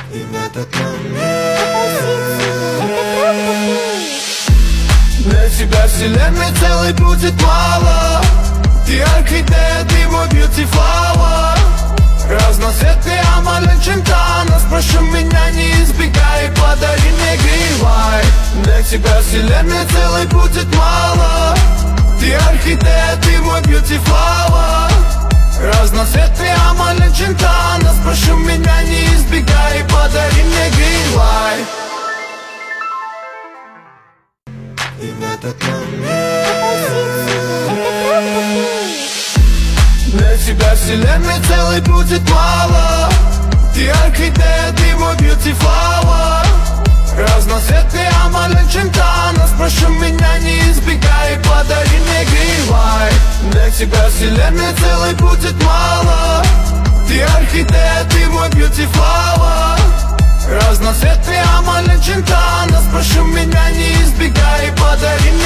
И в этот момент для тебя вселенной целой будет мало. Ты орхидея, ты мой beauty flower. Разноцветный амаль Чинтана. Спрошу меня, не избегай, подари мне green light. Для тебя вселенной целой будет мало. Ты орхидея, ты мой beauty flower. Разноцветный амаль Чинтана. Спрошу меня, не избегай, подари мне green light. И в этот момент для тебя вселенной целой будет мало. Ты орхидея, ты мой beauty flower. Разноцветный амаль Чинтана. Спрошу меня, не избегай, подари мне green light. Для тебя вселенной целой будет мало. Ты орхидея, ты мой beauty flower. Разноцветный амаль Чинтана. Спрошу меня, не избегай, подари мне